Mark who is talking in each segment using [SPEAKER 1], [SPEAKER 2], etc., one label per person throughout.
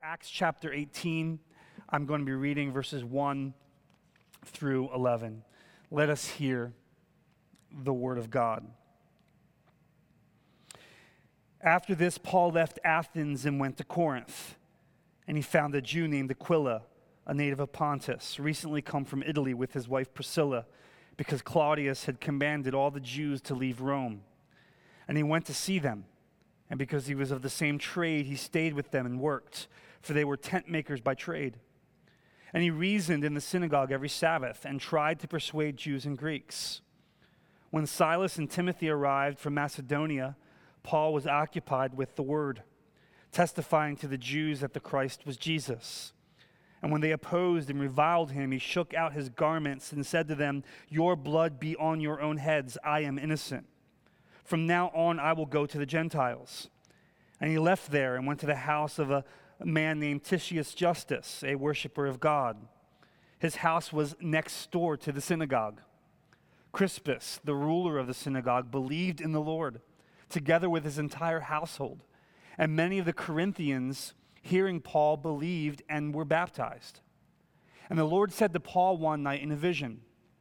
[SPEAKER 1] Acts chapter 18. I'm going to be reading verses 1 through 11. Let us hear the word of God. After this, Paul left Athens and went to Corinth, and he found a Jew named Aquila, a native of Pontus, recently come from Italy with his wife Priscilla, because Claudius had commanded all the Jews to leave Rome. And he went to see them, and because he was of the same trade, he stayed with them and worked, for they were tent makers by trade. And he reasoned in the synagogue every Sabbath and tried to persuade Jews and Greeks. When Silas and Timothy arrived from Macedonia, Paul was occupied with the word, testifying to the Jews that the Christ was Jesus. And when they opposed and reviled him, he shook out his garments and said to them, "Your blood be on your own heads. I am innocent. From now on, I will go to the Gentiles." And he left there and went to the house of a man named Titius Justus, a worshiper of God. His house was next door to the synagogue. Crispus, the ruler of the synagogue, believed in the Lord, together with his entire household. And many of the Corinthians, hearing Paul, believed and were baptized. And the Lord said to Paul one night in a vision,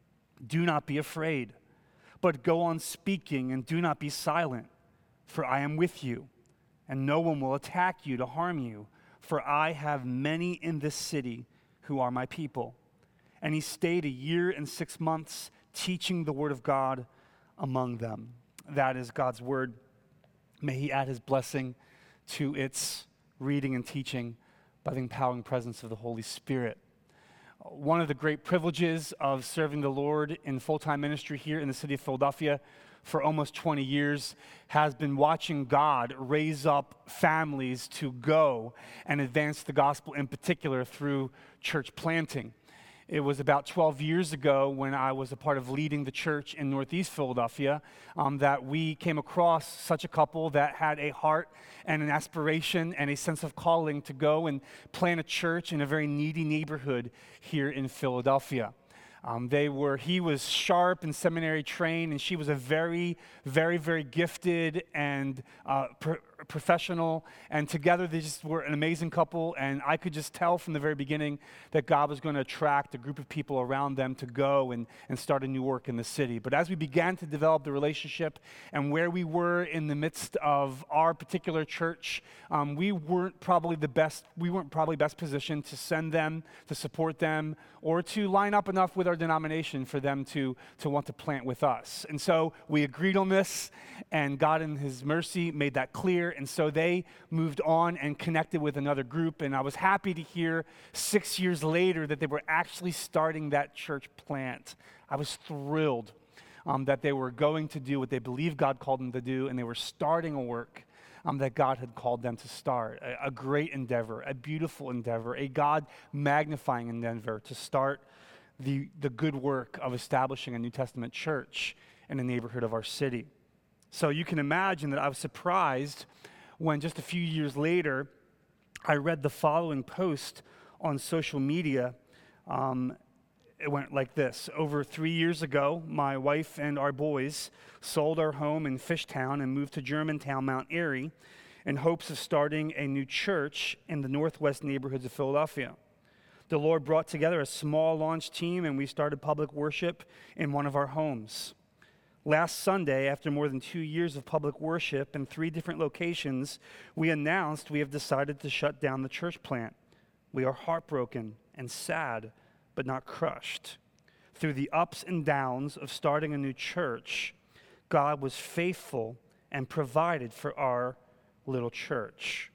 [SPEAKER 1] "Do not be afraid, but go on speaking and do not be silent, for I am with you, and no one will attack you to harm you, for I have many in this city who are my people." And he stayed 1 year and 6 months teaching the word of God among them. That is God's word. May he add his blessing to its reading and teaching by the empowering presence of the Holy Spirit. One of the great privileges of serving the Lord in full-time ministry here in the city of Philadelphia for almost 20 years has been watching God raise up families to go and advance the gospel, in particular through church planting. It was about 12 years ago when I was a part of leading the church in Northeast Philadelphia that we came across such a couple that had a heart and an aspiration and a sense of calling to go and plant a church in a very needy neighborhood here in Philadelphia. He was sharp and seminary trained, and she was a very, very, very gifted and professional, and together they just were an amazing couple, and I could just tell from the very beginning that God was going to attract a group of people around them to go and start a new work in the city. But as we began to develop the relationship and where we were in the midst of our particular church, we weren't probably best positioned to send them, to support them, or to line up enough with our denomination for them to want to plant with us. And so we agreed on this, and God in his mercy made that clear. And so they moved on and connected with another group. And I was happy to hear 6 years later that they were actually starting that church plant. I was thrilled that they were going to do what they believed God called them to do, and they were starting a work that God had called them to start. A great endeavor, a beautiful endeavor, a God-magnifying endeavor to start the good work of establishing a New Testament church in the neighborhood of our city. So you can imagine that I was surprised when just a few years later, I read the following post on social media. It went like this: "Over 3 years ago, my wife and our boys sold our home in Fishtown and moved to Germantown, Mount Airy, in hopes of starting a new church in the northwest neighborhoods of Philadelphia. The Lord brought together a small launch team, and we started public worship in one of our homes. Last Sunday, after more than 2 years of public worship in 3 different locations, we announced we have decided to shut down the church plant. We are heartbroken and sad, but not crushed. Through the ups and downs of starting a new church, God was faithful and provided for our little church."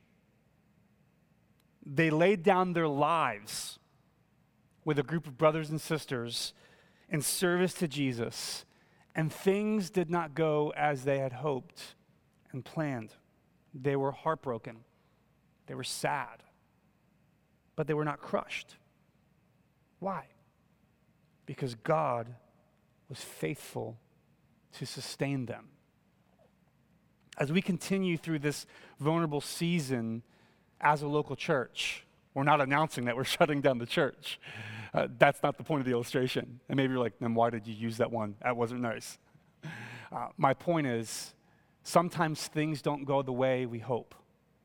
[SPEAKER 1] They laid down their lives with a group of brothers and sisters in service to Jesus, and things did not go as they had hoped and planned. They were heartbroken. They were sad, but they were not crushed. Why? Because God was faithful to sustain them. As we continue through this vulnerable season as a local church, we're not announcing that we're shutting down the church. That's not the point of the illustration. And maybe you're like, then why did you use that one? That wasn't nice. My point is, sometimes things don't go the way we hope.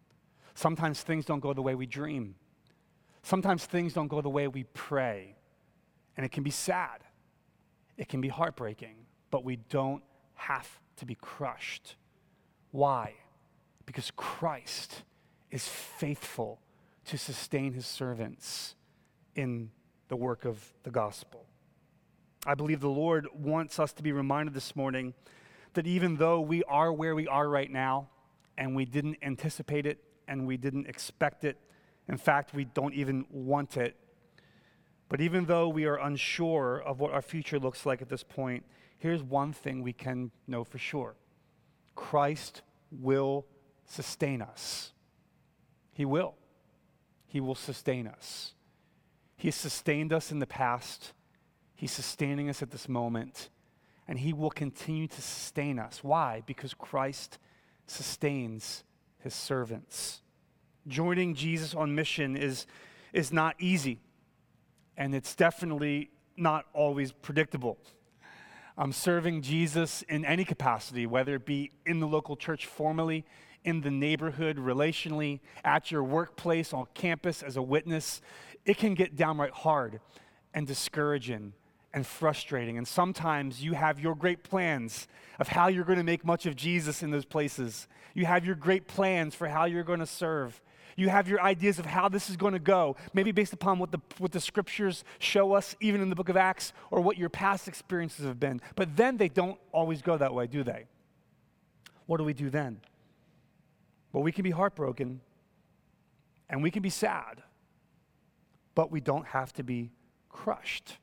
[SPEAKER 1] Sometimes things don't go the way we dream. Sometimes things don't go the way we pray. And it can be sad. It can be heartbreaking. But we don't have to be crushed. Why? Because Christ is faithful to sustain his servants in the work of the gospel. I believe the Lord wants us to be reminded this morning that even though we are where we are right now, and we didn't anticipate it, and we didn't expect it, in fact, we don't even want it, but even though we are unsure of what our future looks like at this point, here's one thing we can know for sure. Christ will sustain us. He will. He will sustain us. He has sustained us in the past. He's sustaining us at this moment. And he will continue to sustain us. Why? Because Christ sustains his servants. Joining Jesus on mission is not easy. And it's definitely not always predictable. Serving Jesus in any capacity, whether it be in the local church formally, in the neighborhood, relationally, at your workplace, on campus, as a witness, it can get downright hard and discouraging and frustrating. And sometimes you have your great plans of how you're going to make much of Jesus in those places. You have your great plans for how you're going to serve. You have your ideas of how this is going to go, maybe based upon what the scriptures show us, even in the book of Acts, or what your past experiences have been. But then they don't always go that way, do they? What do we do then? Well, we can be heartbroken, and we can be sad, but we don't have to be crushed.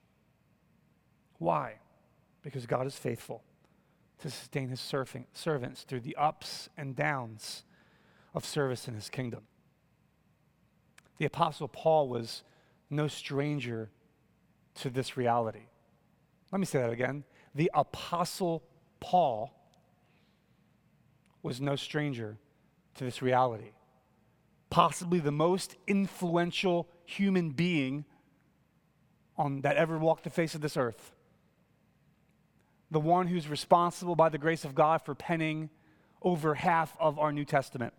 [SPEAKER 1] Why? Because God is faithful to sustain his servants through the ups and downs of service in his kingdom. The Apostle Paul was no stranger to this reality. Let me say that again. The Apostle Paul was no stranger to this reality. Possibly the most influential human being that ever walked the face of this earth. The one who's responsible by the grace of God for penning over half of our New Testament.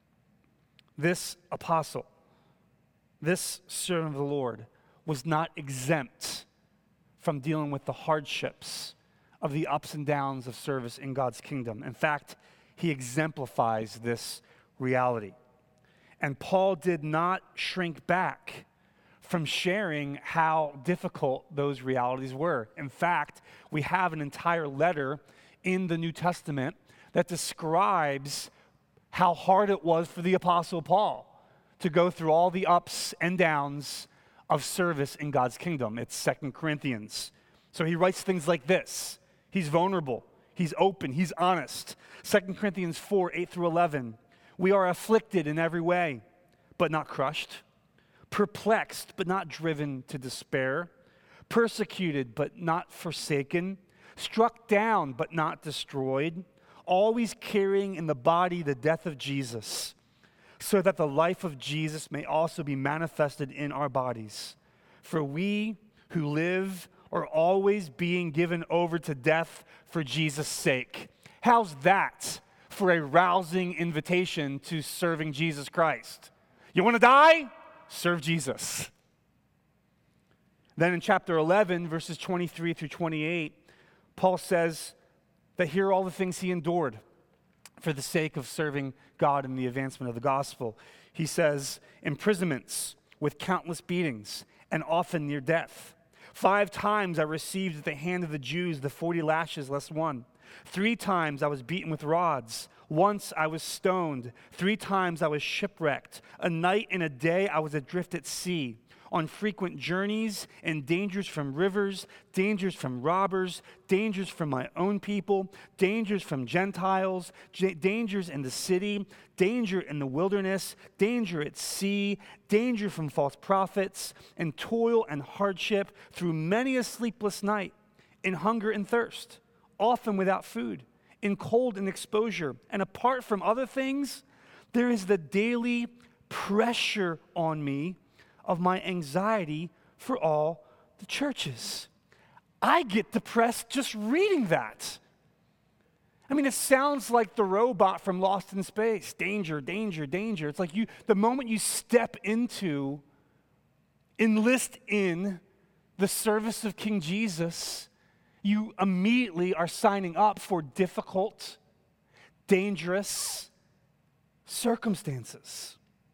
[SPEAKER 1] This apostle, this servant of the Lord, was not exempt from dealing with the hardships of the ups and downs of service in God's kingdom. In fact, he exemplifies this reality. And Paul did not shrink back from sharing how difficult those realities were. In fact, we have an entire letter in the New Testament that describes how hard it was for the Apostle Paul to go through all the ups and downs of service in God's kingdom. It's 2 Corinthians. So he writes things like this. He's vulnerable. He's open. He's honest. 2 Corinthians 4, 8 through 11. We are afflicted in every way, but not crushed. Perplexed, but not driven to despair. Persecuted, but not forsaken. Struck down, but not destroyed. Always carrying in the body the death of Jesus, so that the life of Jesus may also be manifested in our bodies. For we who live are always being given over to death for Jesus' sake. How's that for a rousing invitation to serving Jesus Christ? You want to die? Serve Jesus. Then in chapter 11, verses 23 through 28, Paul says that here are all the things he endured for the sake of serving God in the advancement of the gospel. He says, imprisonments with countless beatings and often near death. 5 times I received at the hand of the Jews the 40 lashes less one. 3 times I was beaten with rods. Once I was stoned. 3 times I was shipwrecked. A night and a day I was adrift at sea. On frequent journeys and dangers from rivers, dangers from robbers, dangers from my own people, dangers from Gentiles, dangers in the city, danger in the wilderness, danger at sea, danger from false prophets, and toil and hardship through many a sleepless night, in hunger and thirst, often without food, in cold and exposure. And apart from other things, there is the daily pressure on me of my anxiety for all the churches. I get depressed just reading that. I mean, it sounds like the robot from Lost in Space. Danger, danger, danger. It's like the moment you step into, enlist in the service of King Jesus, you immediately are signing up for difficult, dangerous circumstances.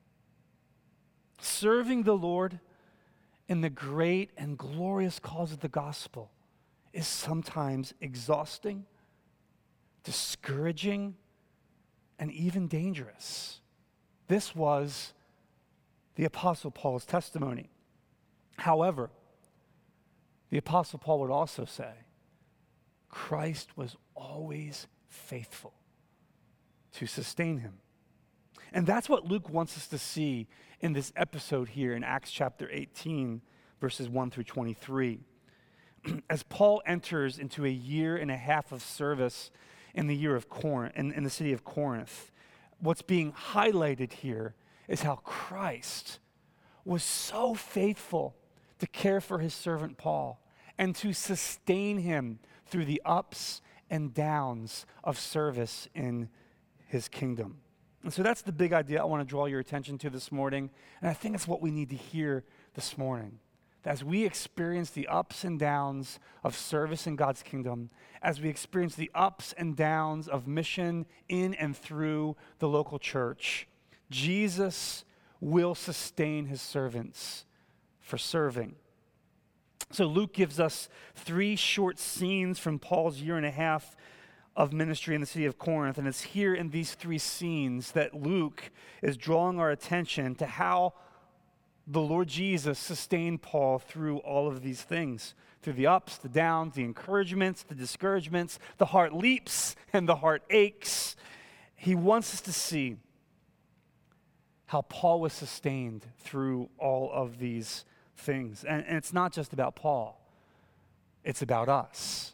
[SPEAKER 1] Serving the Lord in the great and glorious cause of the gospel is sometimes exhausting, discouraging, and even dangerous. This was the Apostle Paul's testimony. However, the Apostle Paul would also say, Christ was always faithful to sustain him. And that's what Luke wants us to see in this episode here in Acts chapter 18, verses 1 through 23. As Paul enters into a year and a half of service in the year of Corinth, in the city of Corinth, what's being highlighted here is how Christ was so faithful to care for his servant Paul and to sustain him through the ups and downs of service in his kingdom. And so that's the big idea I want to draw your attention to this morning. And I think it's what we need to hear this morning. That as we experience the ups and downs of service in God's kingdom, as we experience the ups and downs of mission in and through the local church, Jesus will sustain his servants for serving. So Luke gives us 3 short scenes from Paul's year and a half of ministry in the city of Corinth. And it's here in these 3 scenes that Luke is drawing our attention to how the Lord Jesus sustained Paul through all of these things, through the ups, the downs, the encouragements, the discouragements, the heart leaps and the heart aches. He wants us to see how Paul was sustained through all of these things. And it's not just about Paul. It's about us.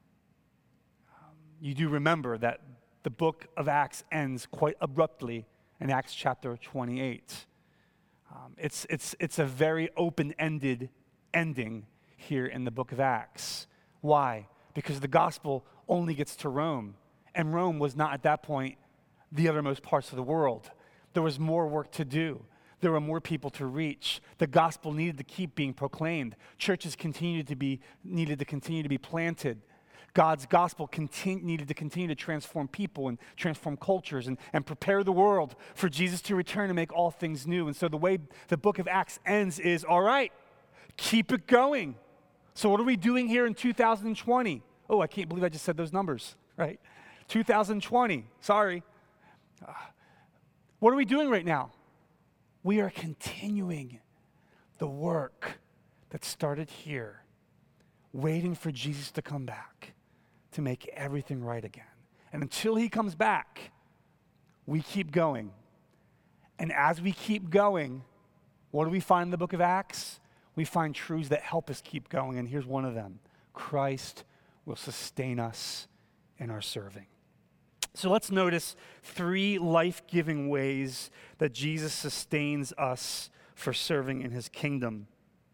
[SPEAKER 1] You do remember that the book of Acts ends quite abruptly in Acts chapter 28. It's a very open-ended ending here in the book of Acts. Why? Because the gospel only gets to Rome, and Rome was not at that point the othermost parts of the world. There was more work to do. There were more people to reach. The gospel needed to keep being proclaimed. Churches needed to continue to be planted. God's gospel needed to continue to transform people and transform cultures and prepare the world for Jesus to return and make all things new. And so the way the book of Acts ends is, all right, keep it going. So what are we doing here in 2020? Oh, I can't believe I just said those numbers, right? 2020, sorry. What are we doing right now? We are continuing the work that started here, waiting for Jesus to come back to make everything right again. And until he comes back, we keep going. And as we keep going, what do we find in the book of Acts? We find truths that help us keep going, and here's one of them. Christ will sustain us in our serving. So let's notice 3 life-giving ways that Jesus sustains us for serving in his kingdom.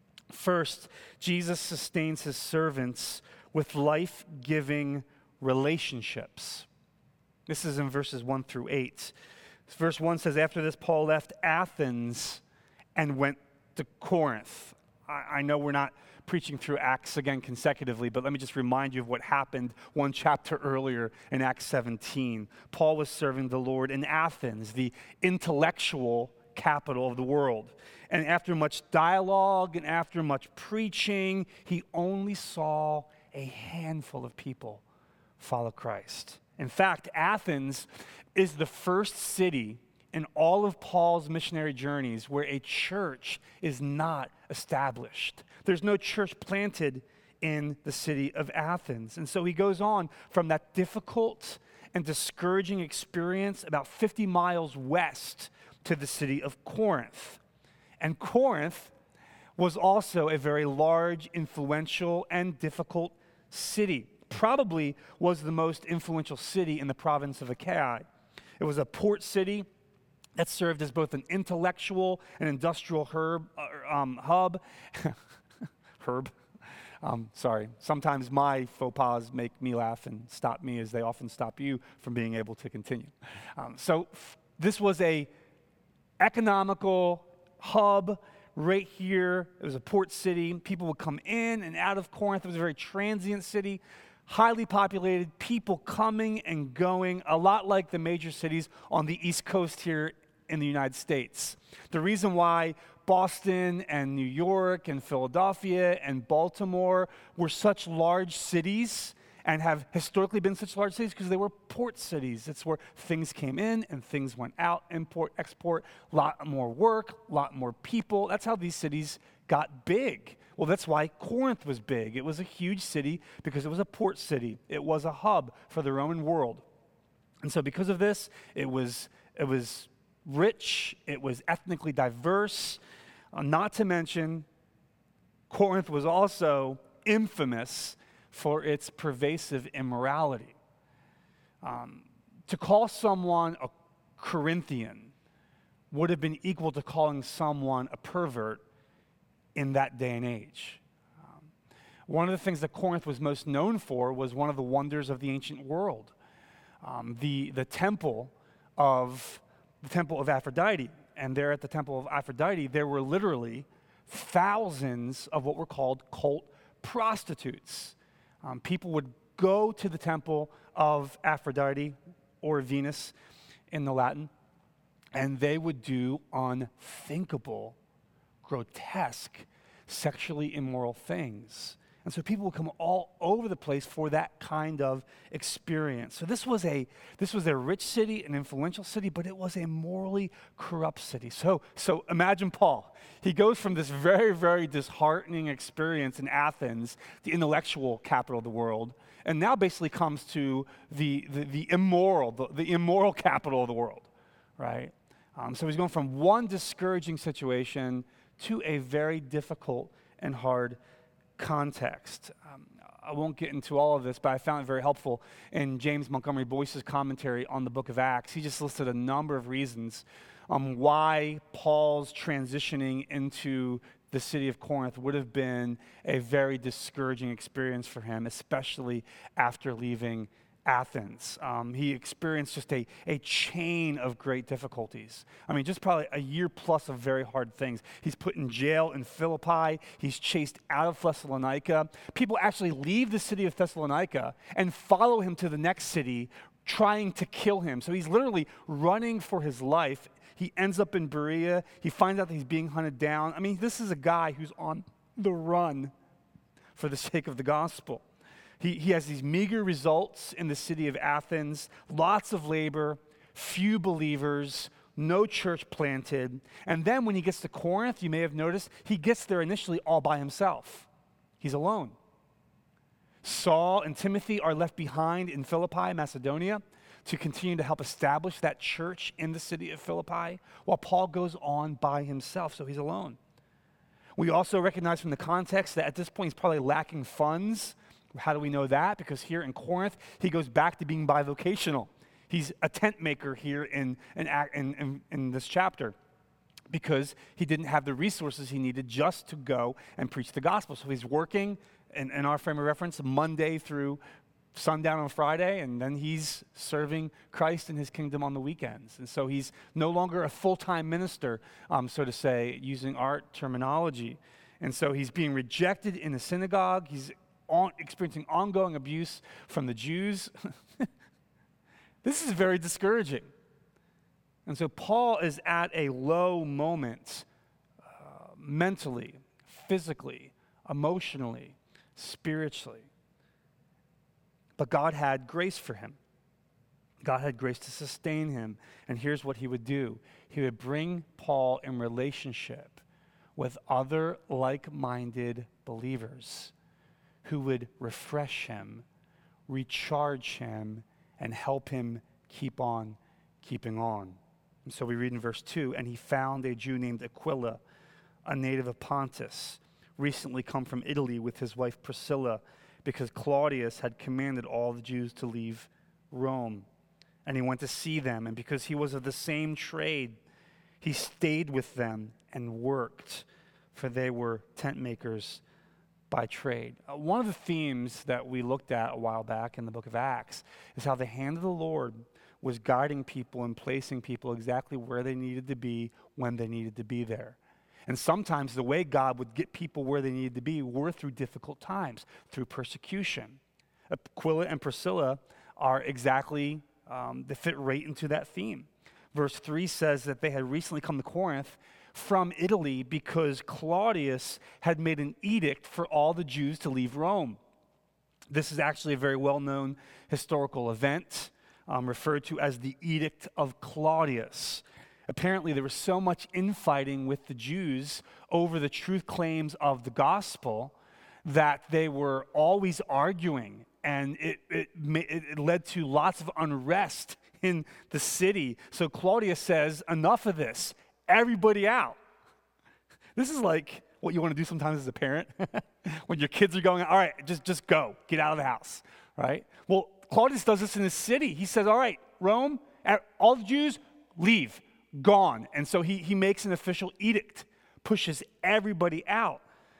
[SPEAKER 1] First, Jesus sustains his servants with life-giving relationships. This is in verses 1 through 8. Verse 1 says, after this, Paul left Athens and went to Corinth. I know we're not preaching through Acts again consecutively, but let me just remind you of what happened one chapter earlier in Acts 17. Paul was serving the Lord in Athens, the intellectual capital of the world. And after much dialogue and after much preaching, he only saw a handful of people follow Christ. In fact, Athens is the first city in all of Paul's missionary journeys where a church is not established. There's no church planted in the city of Athens. And so he goes on from that difficult and discouraging experience about 50 miles west to the city of Corinth. And Corinth was also a very large, influential, and difficult city. Probably was the most influential city in the province of Achaia. It was a port city that served as both an intellectual and industrial hub. Sorry. Sometimes my faux pas make me laugh and stop me, as they often stop you from being able to continue. This was a economical hub right here. It was a port city. People would come in and out of Corinth. It was a very transient city, highly populated, people coming and going, a lot like the major cities on the East Coast here in the United States. The reason why Boston and New York and Philadelphia and Baltimore were such large cities and have historically been such large cities because they were port cities. It's where things came in and things went out, import, export, a lot more work, a lot more people. That's how these cities got big. Well, that's why Corinth was big. It was a huge city because it was a port city. It was a hub for the Roman world. And so because of this, it was rich, it was ethnically diverse, not to mention Corinth was also infamous for its pervasive immorality. To call someone a Corinthian would have been equal to calling someone a pervert in that day and age. One of the things that Corinth was most known for was one of the wonders of the ancient world, the temple of Aphrodite. And there at the temple of Aphrodite, there were literally thousands of what were called cult prostitutes. People would go to the temple of Aphrodite, or Venus in the Latin, and they would do unthinkable, grotesque, sexually immoral things. And so people would come all over the place for that kind of experience. So this was a rich city, an influential city, but it was a morally corrupt city. So imagine Paul. He goes from this very, very disheartening experience in Athens, the intellectual capital of the world, and now basically comes to the immoral capital of the world, right? So he's going from one discouraging situation to a very difficult and hard context. I won't get into all of this, but I found it very helpful in James Montgomery Boyce's commentary on the book of Acts. He just listed a number of reasons why Paul's transitioning into the city of Corinth would have been a very discouraging experience for him, especially after leaving Athens. He experienced just a chain of great difficulties. I mean, just probably a year plus of very hard things. He's put in jail in Philippi. He's chased out of Thessalonica. People actually leave the city of Thessalonica and follow him to the next city, trying to kill him. So he's literally running for his life. He ends up in Berea. He finds out that he's being hunted down. I mean, this is a guy who's on the run for the sake of the gospel. He has these meager results in the city of Athens, lots of labor, few believers, no church planted. And then when he gets to Corinth, you may have noticed, he gets there initially all by himself. He's alone. Saul and Timothy are left behind in Philippi, Macedonia, to continue to help establish that church in the city of Philippi, while Paul goes on by himself, so he's alone. We also recognize from the context that at this point he's probably lacking funds. How do we know that? Because here in Corinth, he goes back to being bivocational. He's a tent maker here in this chapter because he didn't have the resources he needed just to go and preach the gospel. So he's working, in our frame of reference, Monday through sundown on Friday, and then he's serving Christ in his kingdom on the weekends. And so he's no longer a full-time minister, so to say, using our terminology. And so he's being rejected in the synagogue. He's experiencing ongoing abuse from the Jews. This is very discouraging. And so Paul is at a low moment mentally, physically, emotionally, spiritually. But God had grace for him. God had grace to sustain him. And here's what he would do. He would bring Paul in relationship with other like-minded believers who would refresh him, recharge him, and help him keep on keeping on. And so we read in verse 2, and he found a Jew named Aquila, a native of Pontus, recently come from Italy with his wife Priscilla, because Claudius had commanded all the Jews to leave Rome. And he went to see them, and because he was of the same trade, he stayed with them and worked, for they were tent makers by trade. One of the themes that we looked at a while back in the book of Acts is how the hand of the Lord was guiding people and placing people exactly where they needed to be when they needed to be there. And sometimes the way God would get people where they needed to be were through difficult times, through persecution. Aquila and Priscilla are exactly, they fit right into that theme. Verse 3 says that they had recently come to Corinth from Italy because Claudius had made an edict for all the Jews to leave Rome. This is actually a very well-known historical event referred to as the Edict of Claudius. Apparently, there was so much infighting with the Jews over the truth claims of the gospel that they were always arguing, and it led to lots of unrest in the city. So Claudius says, enough of this. Everybody out. This is like what you want to do sometimes as a parent. When your kids are going, all right, just go. Get out of the house, right? Well, Claudius does this in his city. He says, all right, Rome, all the Jews, leave, gone. And so he makes an official edict, pushes everybody out.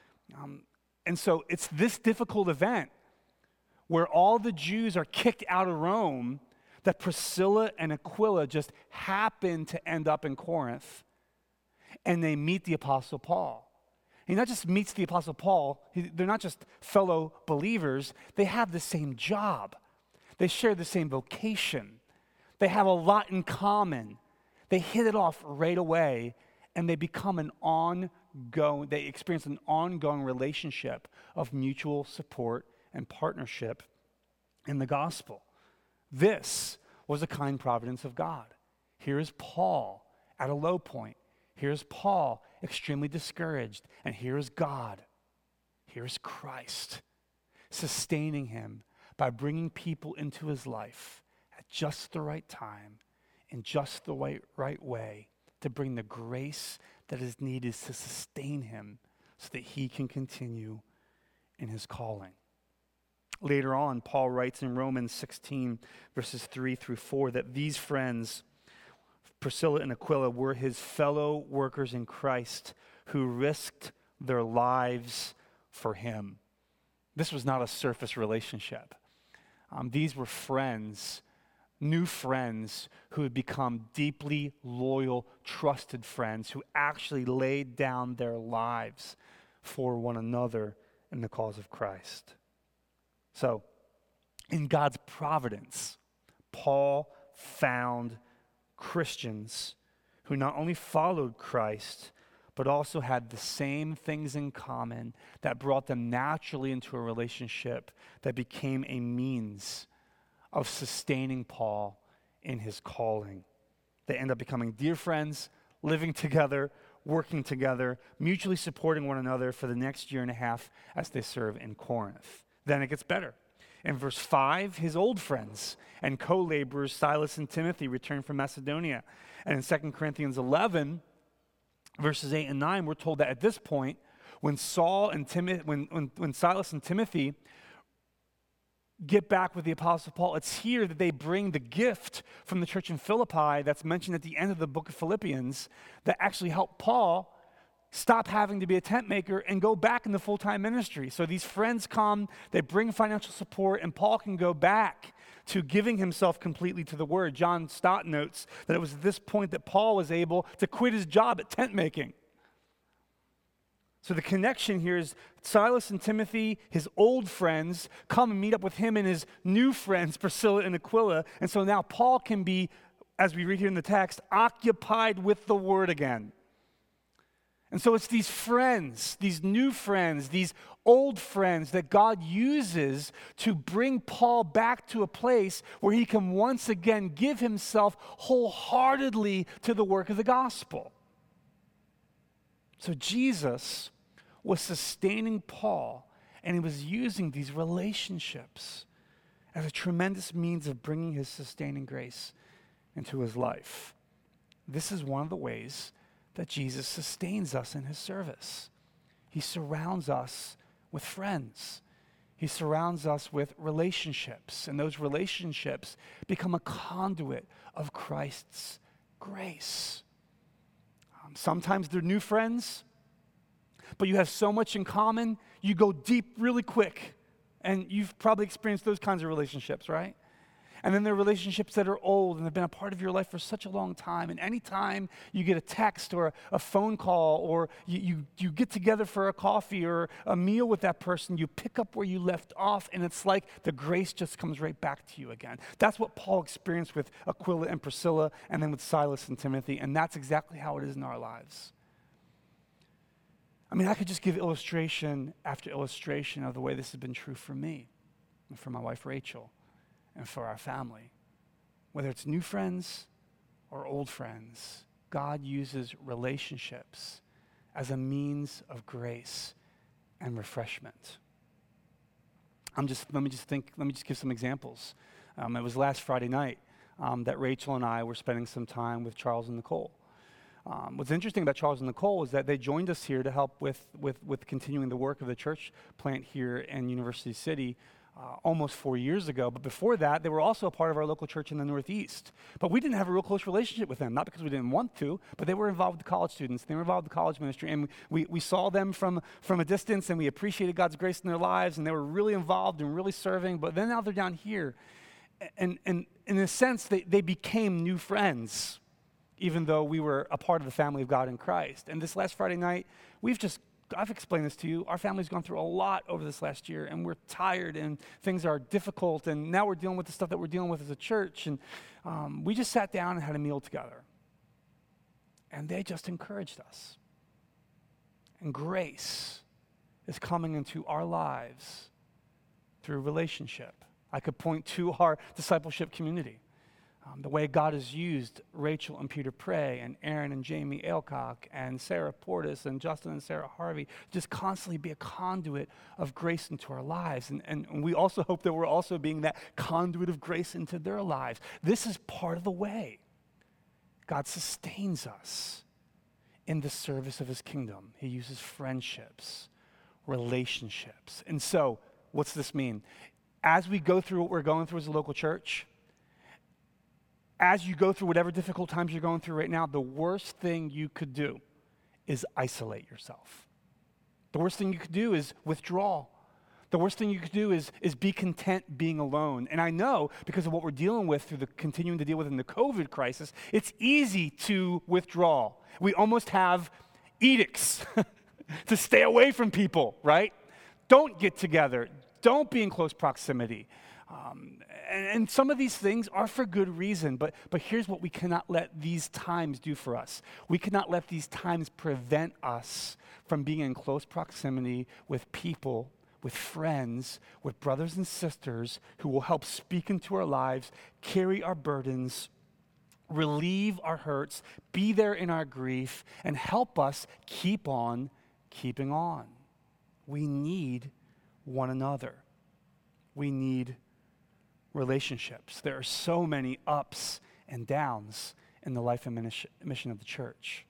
[SPEAKER 1] And so it's this difficult event where all the Jews are kicked out of Rome that Priscilla and Aquila just happen to end up in Corinth, and they meet the Apostle Paul. He not just meets the Apostle Paul, they're not just fellow believers, they have the same job. They share the same vocation. They have a lot in common. They hit it off right away, and they experience an ongoing relationship of mutual support and partnership in the gospel. This was a kind providence of God. Here is Paul at a low point. Here's Paul extremely discouraged. And here is God. Here's Christ sustaining him by bringing people into his life at just the right time, in just the right way, to bring the grace that is needed to sustain him so that he can continue in his calling. Later on, Paul writes in Romans 16, verses 3 through 4, that these friends, Priscilla and Aquila, were his fellow workers in Christ who risked their lives for him. This was not a surface relationship. These were friends, new friends who had become deeply loyal, trusted friends who actually laid down their lives for one another in the cause of Christ. So, in God's providence, Paul found Christians who not only followed Christ, but also had the same things in common that brought them naturally into a relationship that became a means of sustaining Paul in his calling. They end up becoming dear friends, living together, working together, mutually supporting one another for the next year and a half as they serve in Corinth. Then it gets better. In verse 5, his old friends and co-laborers, Silas and Timothy, return from Macedonia. And in 2 Corinthians 11, verses 8 and 9, we're told that at this point, when Silas and Timothy get back with the Apostle Paul, it's here that they bring the gift from the church in Philippi that's mentioned at the end of the book of Philippians that actually helped Paul stop having to be a tent maker and go back into full-time ministry. So these friends come, they bring financial support, and Paul can go back to giving himself completely to the word. John Stott notes that it was at this point that Paul was able to quit his job at tent making. So the connection here is Silas and Timothy, his old friends, come and meet up with him and his new friends, Priscilla and Aquila. And so now Paul can be, as we read here in the text, occupied with the word again. And so it's these friends, these new friends, these old friends that God uses to bring Paul back to a place where he can once again give himself wholeheartedly to the work of the gospel. So Jesus was sustaining Paul, and he was using these relationships as a tremendous means of bringing his sustaining grace into his life. This is one of the ways that Jesus sustains us in his service. He surrounds us with friends. He surrounds us with relationships, and those relationships become a conduit of Christ's grace. Sometimes they're new friends, but you have so much in common, you go deep really quick. And you've probably experienced those kinds of relationships, right? And then there are relationships that are old and have been a part of your life for such a long time. And anytime you get a text or a phone call or you get together for a coffee or a meal with that person, you pick up where you left off, and it's like the grace just comes right back to you again. That's what Paul experienced with Aquila and Priscilla and then with Silas and Timothy, and that's exactly how it is in our lives. I mean, I could just give illustration after illustration of the way this has been true for me and for my wife, Rachel, and for our family. Whether it's new friends or old friends, God uses relationships as a means of grace and refreshment. Let me just give some examples. It was last Friday night that Rachel and I were spending some time with Charles and Nicole. What's interesting about Charles and Nicole is that they joined us here to help with continuing the work of the church plant here in University City almost 4 years ago. But before that, they were also a part of our local church in the Northeast. But we didn't have a real close relationship with them, not because we didn't want to, but they were involved with the college students. They were involved with the college ministry, and we saw them from a distance, and we appreciated God's grace in their lives, and they were really involved and really serving. But then now they're down here, and in a sense, they became new friends, even though we were a part of the family of God in Christ. And this last Friday night, I've explained this to you. Our family's gone through a lot over this last year, and we're tired, and things are difficult, and now we're dealing with the stuff that we're dealing with as a church. And we just sat down and had a meal together, and they just encouraged us. And grace is coming into our lives through relationship. I could point to our discipleship community. The way God has used Rachel and Peter Prey and Aaron and Jamie Ailcock and Sarah Portis and Justin and Sarah Harvey, just constantly be a conduit of grace into our lives. And we also hope that we're also being that conduit of grace into their lives. This is part of the way God sustains us in the service of his kingdom. He uses friendships, relationships. And so, what's this mean? As we go through what we're going through as a local church, as you go through whatever difficult times you're going through right now, the worst thing you could do is isolate yourself. The worst thing you could do is withdraw. The worst thing you could do is be content being alone. And I know, because of what we're dealing with continuing to deal with in the COVID crisis, it's easy to withdraw. We almost have edicts to stay away from people, right? Don't get together. Don't be in close proximity. And some of these things are for good reason, but here's what we cannot let these times do for us. We cannot let these times prevent us from being in close proximity with people, with friends, with brothers and sisters who will help speak into our lives, carry our burdens, relieve our hurts, be there in our grief, and help us keep on keeping on. We need one another. We need relationships. There are so many ups and downs in the life and mission of the church.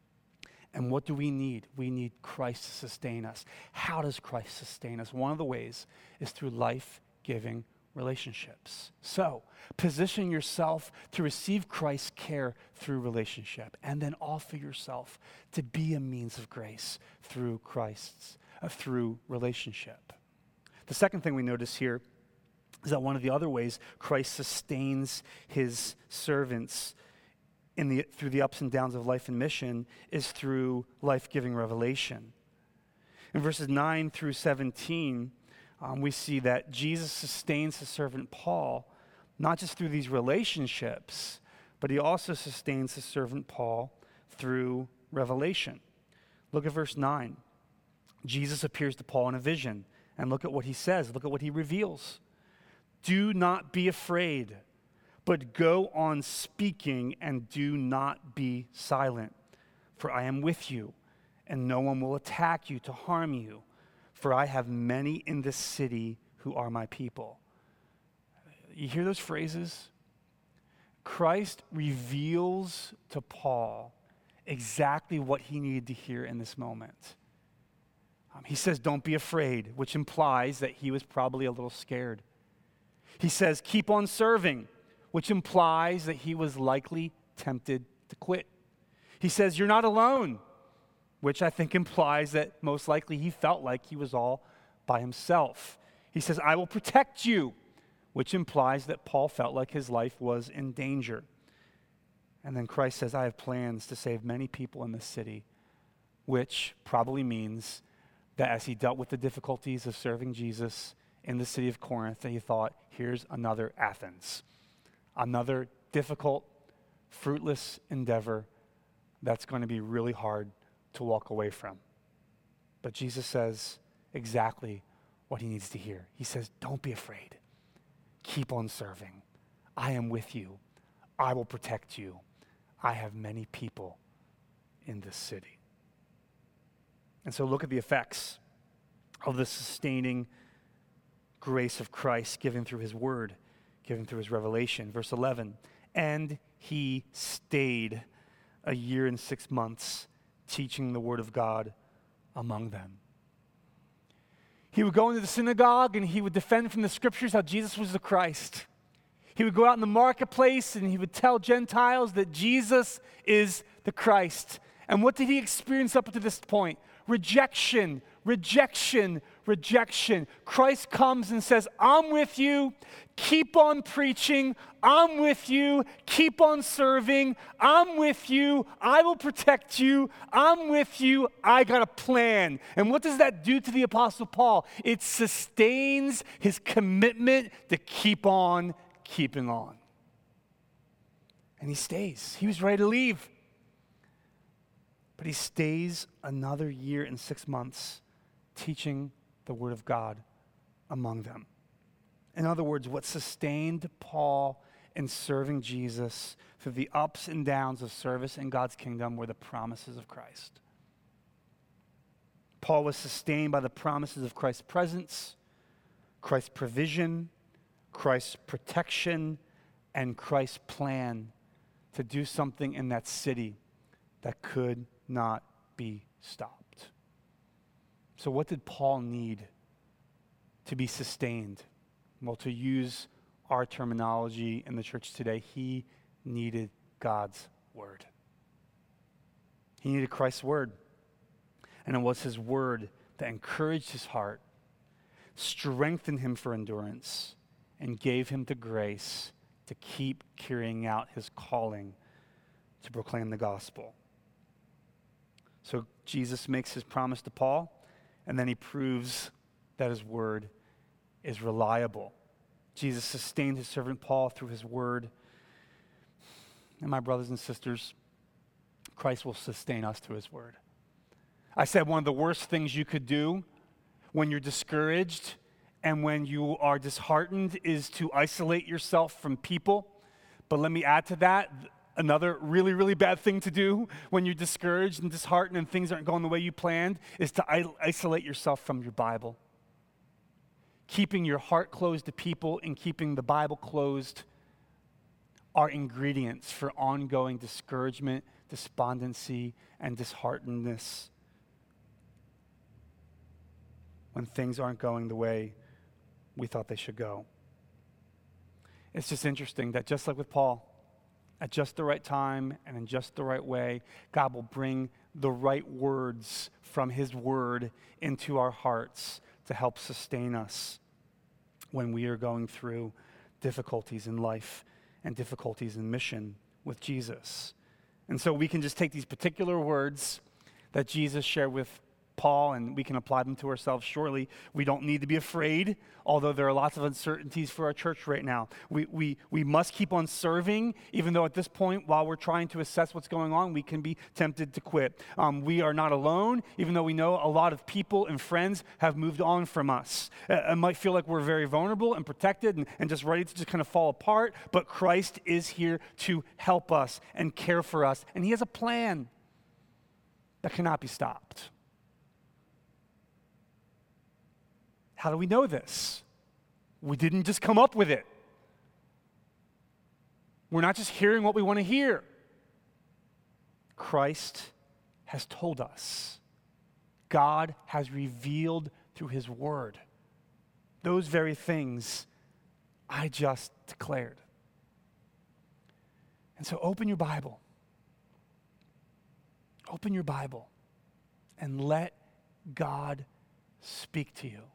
[SPEAKER 1] And what do we need? We need Christ to sustain us. How does Christ sustain us? One of the ways is through life-giving relationships. So, position yourself to receive Christ's care through relationship, and then offer yourself to be a means of grace through through relationship. The second thing we notice here is that one of the other ways Christ sustains his servants through the ups and downs of life and mission is through life-giving revelation. In verses 9 through 17, we see that Jesus sustains his servant Paul, not just through these relationships, but he also sustains his servant Paul through revelation. Look at verse 9. Jesus appears to Paul in a vision, and look at what he says. Look at what he reveals. Do not be afraid, but go on speaking and do not be silent. For I am with you, and no one will attack you to harm you. For I have many in this city who are my people. You hear those phrases? Christ reveals to Paul exactly what he needed to hear in this moment. He says, don't be afraid, which implies that he was probably a little scared. He says, keep on serving, which implies that he was likely tempted to quit. He says, you're not alone, which I think implies that most likely he felt like he was all by himself. He says, I will protect you, which implies that Paul felt like his life was in danger. And then Christ says, I have plans to save many people in this city, which probably means that as he dealt with the difficulties of serving Jesus in the city of Corinth, that he thought, here's another Athens, another difficult, fruitless endeavor that's going to be really hard to walk away from. But Jesus says exactly what he needs to hear. He says, don't be afraid. Keep on serving. I am with you. I will protect you. I have many people in this city. And so look at the effects of the sustaining grace of Christ given through his word, given through his revelation. Verse 11, and he stayed a year and 6 months teaching the word of God among them. He would go into the synagogue and he would defend from the scriptures how Jesus was the Christ. He would go out in the marketplace and he would tell Gentiles that Jesus is the Christ. And what did he experience up to this point? Rejection, rejection, rejection. Christ comes and says, I'm with you. Keep on preaching. I'm with you. Keep on serving. I'm with you. I will protect you. I'm with you. I got a plan. And what does that do to the Apostle Paul? It sustains his commitment to keep on keeping on. And he stays. He was ready to leave. But he stays another year and 6 months teaching the word of God among them. In other words, what sustained Paul in serving Jesus through the ups and downs of service in God's kingdom were the promises of Christ. Paul was sustained by the promises of Christ's presence, Christ's provision, Christ's protection, and Christ's plan to do something in that city that could not be stopped. So what did Paul need to be sustained? Well, to use our terminology in the church today, he needed God's word. He needed Christ's word. And it was his word that encouraged his heart, strengthened him for endurance, and gave him the grace to keep carrying out his calling to proclaim the gospel. So Jesus makes his promise to Paul, and then he proves that his word is reliable. Jesus sustained his servant Paul through his word. And my brothers and sisters, Christ will sustain us through his word. I said one of the worst things you could do when you're discouraged and when you are disheartened is to isolate yourself from people. But let me add to that, another really, really bad thing to do when you're discouraged and disheartened and things aren't going the way you planned is to isolate yourself from your Bible. Keeping your heart closed to people and keeping the Bible closed are ingredients for ongoing discouragement, despondency, and disheartenedness when things aren't going the way we thought they should go. It's just interesting that just like with Paul, at just the right time and in just the right way, God will bring the right words from his word into our hearts to help sustain us when we are going through difficulties in life and difficulties in mission with Jesus. And so we can just take these particular words that Jesus shared with Paul and we can apply them to ourselves. Surely we don't need to be afraid, although there are lots of uncertainties for our church right now. We must keep on serving, even though at this point, while we're trying to assess what's going on, we can be tempted to quit. We are not alone, even though we know a lot of people and friends have moved on from us. It might feel like we're very vulnerable and protected and just ready to just kind of fall apart, but Christ is here to help us and care for us, and he has a plan that cannot be stopped. How do we know this? We didn't just come up with it. We're not just hearing what we want to hear. Christ has told us. God has revealed through his word those very things I just declared. And so open your Bible. Open your Bible and let God speak to you.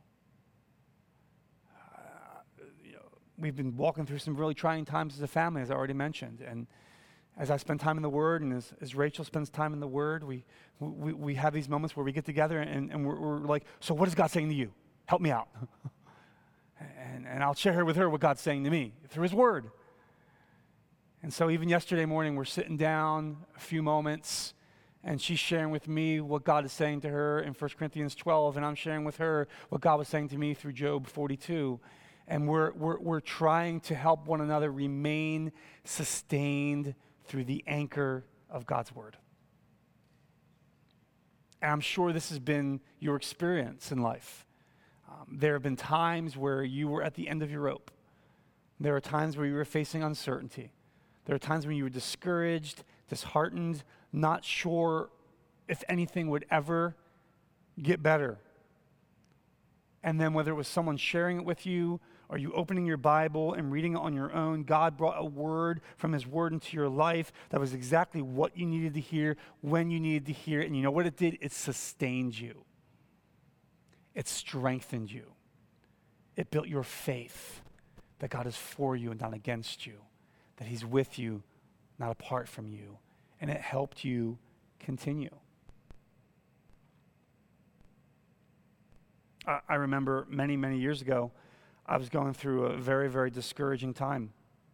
[SPEAKER 1] We've been walking through some really trying times as a family, as I already mentioned. And as I spend time in the Word, and as Rachel spends time in the Word, we have these moments where we get together and we're like, so what is God saying to you? Help me out. and I'll share with her what God's saying to me through His Word. And so even yesterday morning, we're sitting down a few moments, and she's sharing with me what God is saying to her in 1 Corinthians 12, and I'm sharing with her what God was saying to me through Job 42. And we're trying to help one another remain sustained through the anchor of God's Word. And I'm sure this has been your experience in life. There have been times where you were at the end of your rope. There are times where you were facing uncertainty. There are times when you were discouraged, disheartened, not sure if anything would ever get better. And then whether it was someone sharing it with you or you opening your Bible and reading it on your own, God brought a word from His Word into your life that was exactly what you needed to hear, when you needed to hear it. And you know what it did? It sustained you. It strengthened you. It built your faith that God is for you and not against you, that He's with you, not apart from you. And it helped you continue. I remember many, many years ago, I was going through a very, very discouraging time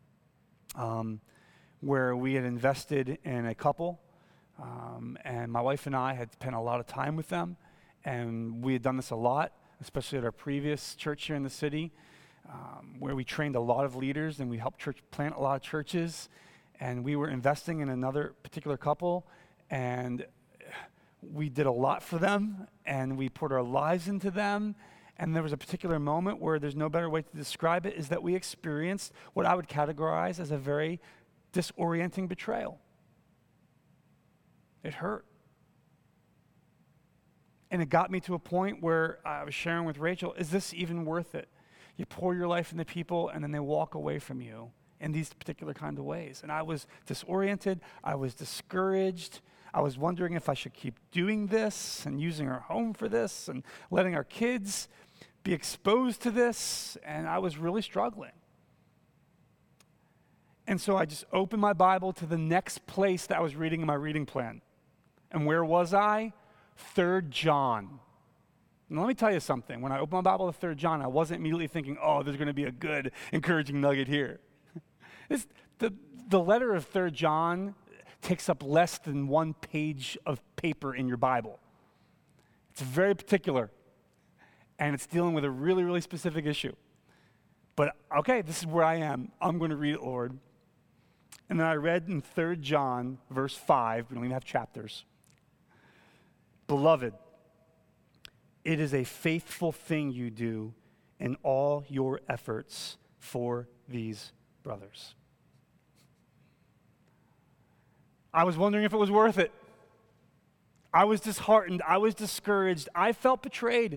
[SPEAKER 1] where we had invested in a couple, and my wife and I had spent a lot of time with them, and we had done this a lot, especially at our previous church here in the city, where we trained a lot of leaders and we helped plant a lot of churches, and we were investing in another particular couple, and we did a lot for them, and we poured our lives into them. And there was a particular moment where there's no better way to describe it, is that we experienced what I would categorize as a very disorienting betrayal. It hurt. And it got me to a point where I was sharing with Rachel, is this even worth it? You pour your life into people, and then they walk away from you in these particular kind of ways. And I was disoriented. I was discouraged. I was wondering if I should keep doing this and using our home for this and letting our kids be exposed to this, and I was really struggling. And so I just opened my Bible to the next place that I was reading in my reading plan. And where was I? 3 John. And let me tell you something. When I opened my Bible to 3 John, I wasn't immediately thinking, oh, there's going to be a good, encouraging nugget here. The letter of 3 John takes up less than 1 page of paper in your Bible. It's very particular, and it's dealing with a really, really specific issue. But okay, this is where I am. I'm going to read it, Lord. And then I read in 3 John, verse 5, we don't even have chapters. Beloved, it is a faithful thing you do in all your efforts for these brothers. I was wondering if it was worth it. I was disheartened. I was discouraged. I felt betrayed.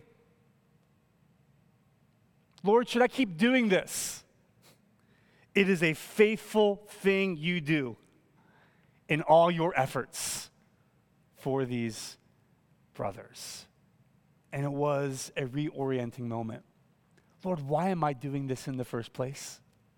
[SPEAKER 1] Lord, should I keep doing this? It is a faithful thing you do in all your efforts for these brothers. And it was a reorienting moment. Lord, why am I doing this in the first place?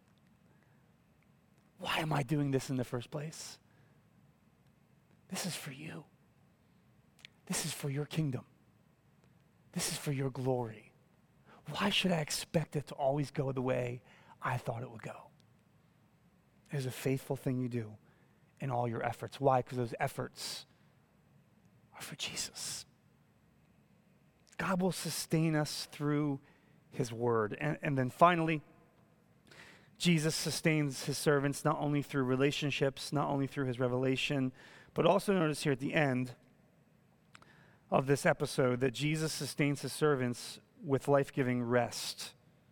[SPEAKER 1] Why am I doing this in the first place? This is for you. This is for your kingdom. This is for your glory. Why should I expect it to always go the way I thought it would go? It is a faithful thing you do in all your efforts. Why? Because those efforts are for Jesus. God will sustain us through His word. And then finally, Jesus sustains His servants not only through relationships, not only through His revelation, but also notice here at the end of this episode that Jesus sustains His servants with life-giving rest.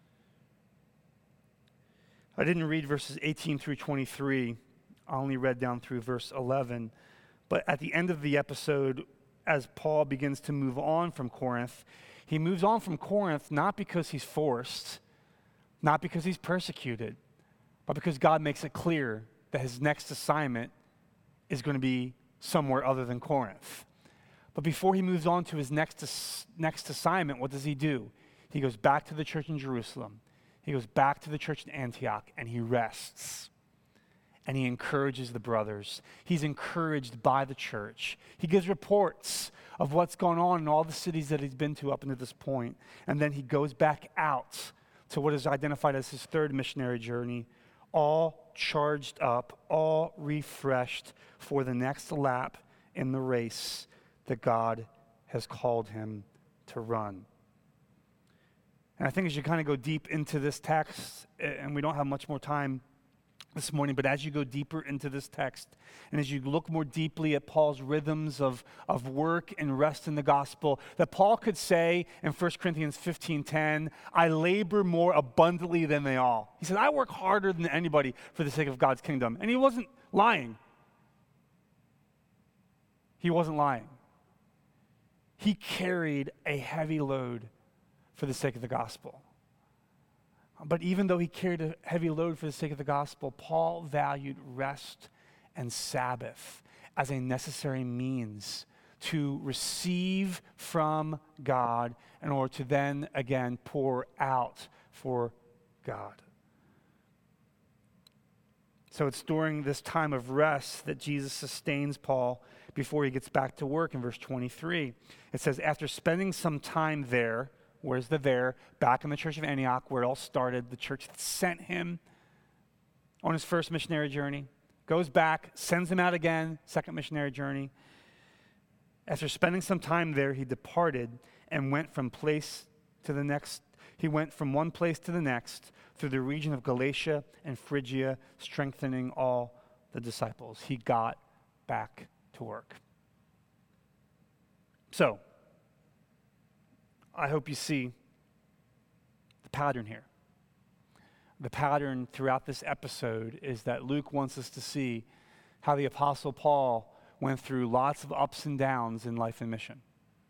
[SPEAKER 1] I didn't read verses 18 through 23. I only read down through verse 11. But at the end of the episode, as Paul begins to move on from Corinth, he moves on from Corinth not because he's forced, not because he's persecuted, but because God makes it clear that his next assignment is going to be somewhere other than Corinth. But before he moves on to his next assignment, what does he do? He goes back to the church in Jerusalem. He goes back to the church in Antioch, and he rests. And he encourages the brothers. He's encouraged by the church. He gives reports of what's gone on in all the cities that he's been to up until this point. And then he goes back out to what is identified as his third missionary journey, all charged up, all refreshed for the next lap in the race that God has called him to run. And I think as you kind of go deep into this text, and we don't have much more time this morning, but as you go deeper into this text, and as you look more deeply at Paul's rhythms of work and rest in the gospel, that Paul could say in 1 Corinthians 15:10, I labor more abundantly than they all. He said, I work harder than anybody for the sake of God's kingdom. And he wasn't lying. He wasn't lying. He carried a heavy load for the sake of the gospel. But even though he carried a heavy load for the sake of the gospel, Paul valued rest and Sabbath as a necessary means to receive from God in order to then again pour out for God. So it's during this time of rest that Jesus sustains Paul before he gets back to work in verse 23. It says, after spending some time there, where's the there? Back in the church of Antioch, where it all started, the church that sent him on his first missionary journey, goes back, sends him out again, second missionary journey. After spending some time there, he departed and went from place to the next. He went from one place to the next through the region of Galatia and Phrygia, strengthening all the disciples. He got back to work. So, I hope you see the pattern here. The pattern throughout this episode is that Luke wants us to see how the Apostle Paul went through lots of ups and downs in life and mission.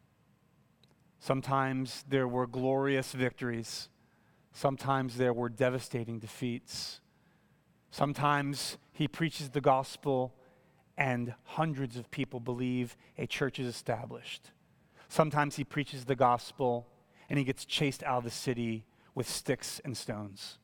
[SPEAKER 1] Sometimes there were glorious victories. Sometimes there were devastating defeats. Sometimes he preaches the gospel and hundreds of people believe, a church is established. Sometimes he preaches the gospel and he gets chased out of the city with sticks and stones.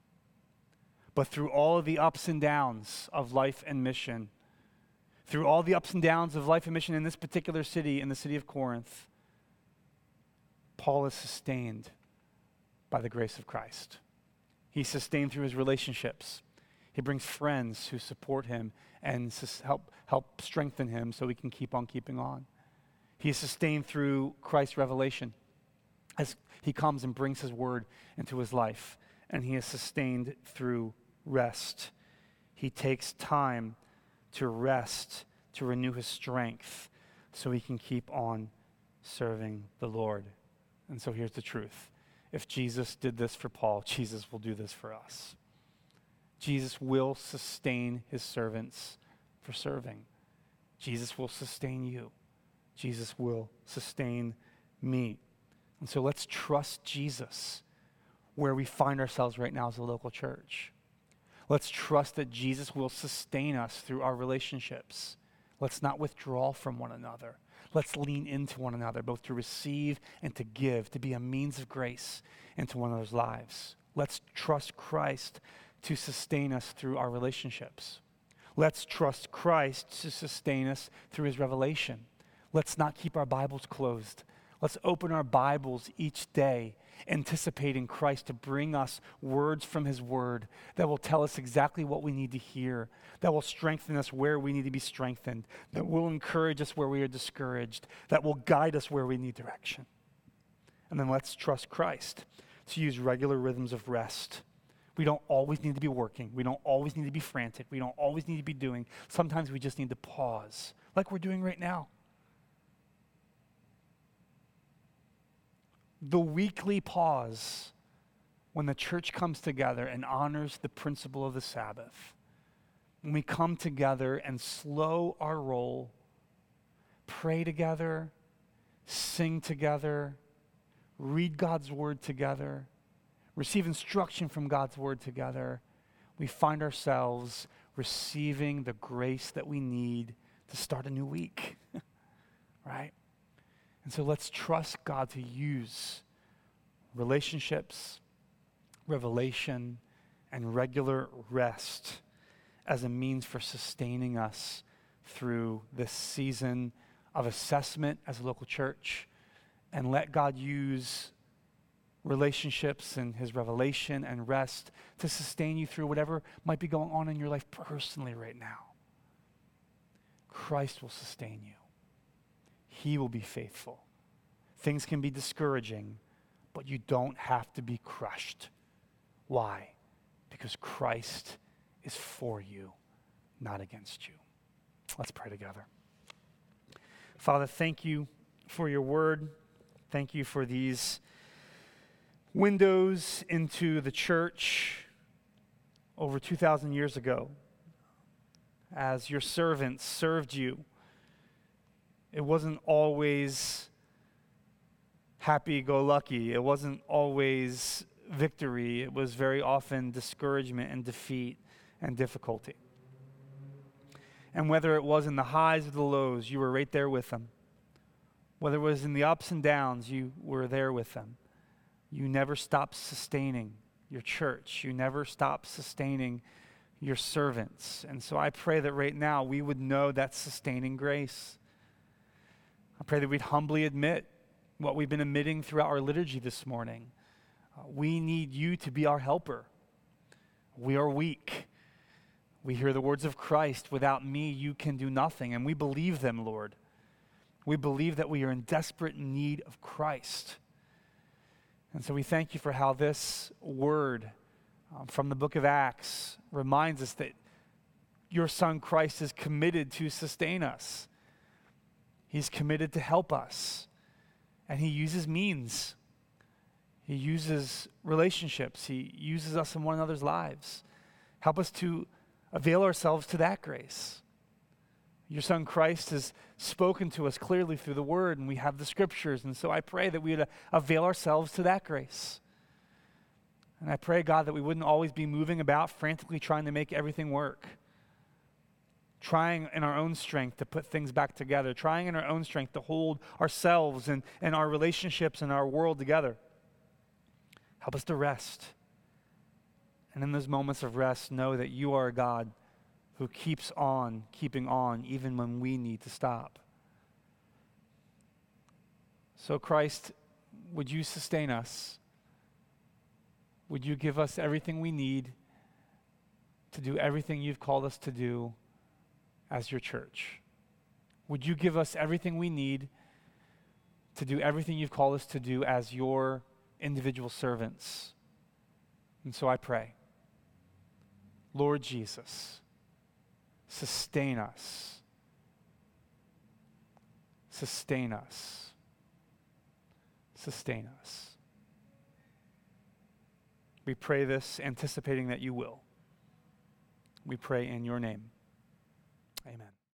[SPEAKER 1] But through all of the ups and downs of life and mission, through all the ups and downs of life and mission in this particular city, in the city of Corinth, Paul is sustained by the grace of Christ. He's sustained through his relationships. He brings friends who support him and help strengthen him so he can keep on keeping on. He is sustained through Christ's revelation as he comes and brings his word into his life. And he is sustained through rest. He takes time to rest, to renew his strength, so he can keep on serving the Lord. And so here's the truth. If Jesus did this for Paul, Jesus will do this for us. Jesus will sustain his servants for serving. Jesus will sustain you. Jesus will sustain me. And so let's trust Jesus where we find ourselves right now as a local church. Let's trust that Jesus will sustain us through our relationships. Let's not withdraw from one another. Let's lean into one another, both to receive and to give, to be a means of grace into one another's lives. Let's trust Christ to sustain us through our relationships. Let's trust Christ to sustain us through his revelation. Let's not keep our Bibles closed. Let's open our Bibles each day, anticipating Christ to bring us words from his word that will tell us exactly what we need to hear, that will strengthen us where we need to be strengthened, that will encourage us where we are discouraged, that will guide us where we need direction. And then let's trust Christ to use regular rhythms of rest. We don't always need to be working. We don't always need to be frantic. We don't always need to be doing. Sometimes we just need to pause, like we're doing right now. The weekly pause when the church comes together and honors the principle of the Sabbath. When we come together and slow our roll, pray together, sing together, read God's word together, receive instruction from God's word together, we find ourselves receiving the grace that we need to start a new week, right? And so let's trust God to use relationships, revelation, and regular rest as a means for sustaining us through this season of assessment as a local church. And let God use relationships and his revelation and rest to sustain you through whatever might be going on in your life personally right now. Christ will sustain you. He will be faithful. Things can be discouraging, but you don't have to be crushed. Why? Because Christ is for you, not against you. Let's pray together. Father, thank you for your word. Thank you for these windows into the church over 2,000 years ago. As your servants served you, it wasn't always happy-go-lucky. It wasn't always victory. It was very often discouragement and defeat and difficulty. And whether it was in the highs or the lows, you were right there with them. Whether it was in the ups and downs, you were there with them. You never stopped sustaining your church. You never stopped sustaining your servants. And so I pray that right now we would know that sustaining grace. I pray that we'd humbly admit what we've been admitting throughout our liturgy this morning. We need you to be our helper. We are weak. We hear the words of Christ, without me you can do nothing. And we believe them, Lord. We believe that we are in desperate need of Christ. And so we thank you for how this word from the book of Acts reminds us that your Son Christ is committed to sustain us. He's committed to help us. And he uses means. He uses relationships. He uses us in one another's lives. Help us to avail ourselves to that grace. Your Son Christ has spoken to us clearly through the Word, and we have the Scriptures. And so I pray that we would avail ourselves to that grace. And I pray, God, that we wouldn't always be moving about frantically trying to make everything work. Trying in our own strength to put things back together. Trying in our own strength to hold ourselves and our relationships and our world together. Help us to rest. And in those moments of rest, know that you are a God who keeps on keeping on even when we need to stop. So Christ, would you sustain us? Would you give us everything we need to do everything you've called us to do as your church? Would you give us everything we need to do everything you've called us to do as your individual servants? And so I pray, Lord Jesus, sustain us. Sustain us. Sustain us. We pray this anticipating that you will. We pray in your name. Amen.